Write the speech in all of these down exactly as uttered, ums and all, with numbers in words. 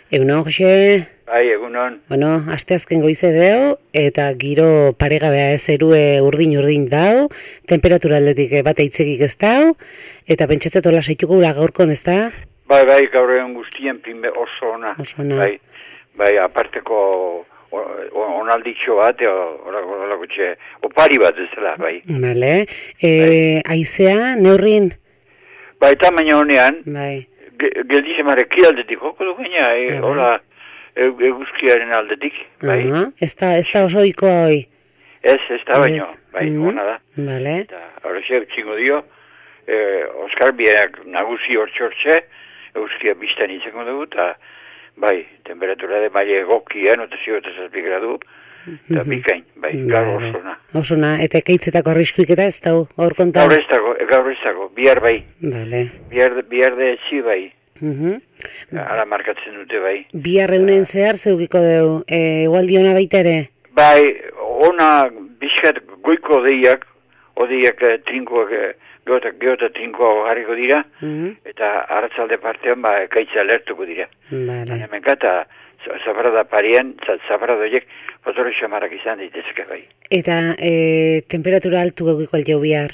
Egunon, Jose? Bai, egunon. Bueno, asteazken goize deu, eta giro paregabea ez erue urdin-urdin dau, temperatura aldetik bat eitzegik ez dau, eta pentsatzet hola saituko gula gaurkon, ez da? Bai, bai, gaur egun guztien prime oso ona. Oso ona. Bai, bai, aparteko onalditxo bat, horako horako txe, opari bat ez dela, bai. Bale, e, aizea, neurrin? Bai, eta baina honean, Bai. geldize mareki aldetik, joko du gaina, e, hola, eguzkiaren aldetik, bai. Uh -huh. Ez da, ez da oso iko hoi? Ez, ez da baino, bai, Mm -hmm. ona da. Bale. Eta, horrexek txingo dio, eh, Oskar biak nagusi hortxortxe, eguzkia biztan itzeko dugu, eta, bai, temperatura de maile egokia, notazio eta zazpi gradu, eta bikain, bai, gaur osona. Osona, eta ekaitzetako arriskuik eta ez dau, hor konta? Gaur ez dago, gaur ez dago, bihar bai, Bale. bihar, bihar de etzi bai, Uh -huh. ara markatzen dute bai. Bihar reunen zehar zeukiko deu, e, igualdi ona baita ere? Bai, ona bizkat goiko odeiak, odeiak eh, trinkoak, eh, geota, geota trinkoa jarriko dira, Uh -huh. eta arratzalde partean ba, ekaitza lertuko dira. Bale. Hemenka eta zaparada parian, zaparada horiek, potoro xamarak izan daitezke bai. Eta e, temperatura altu gaukiko alteu bihar?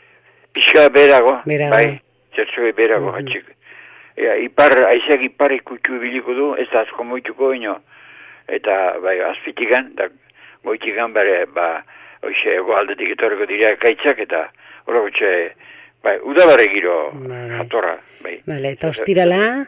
Pixka berago, Berago. bai, zertzoi berago, Mhm. hatxik. Ja, ipar, aizeak ipar ikutxu biliko du, ez da asko moituko baino, eta bai, azpitikan, da moitikan bere, ba, oixe, ego aldetik etorreko dira ekaitzak, eta horreko txe, bai, udabarre giro Bale. jatorra, bai. Bale, eta ostirala?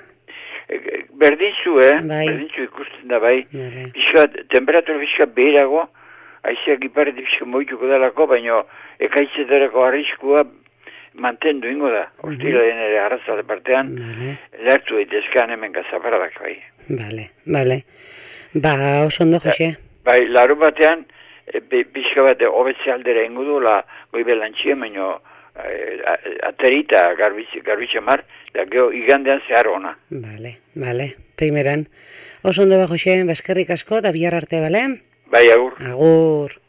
Berdintzu, eh? Bai. Berdintzu ikusten da, bai. Bale. Pixka, temperatura pixka beherago, aizeak iparetik pixka moituko dalako, baino ekaitzetarako arriskua mantendu ingo da. Ostira den ere arrazale partean, Bale. lertu daitezkean hemen gazaparadak, bai. Bale, bale. Ba, oso ondo, Jose? Bai, larun batean, e, be- pixka bat hobetze aldera ingo du, la goibelantxia, baino e, aterita garbitxe, garbitxe mar, da geho igandean zehar ona. Bale, bale. Primeran. Oso ondo ba, Jose, baskerrik asko, eta bihar arte, bale? Bai, agur. Agur.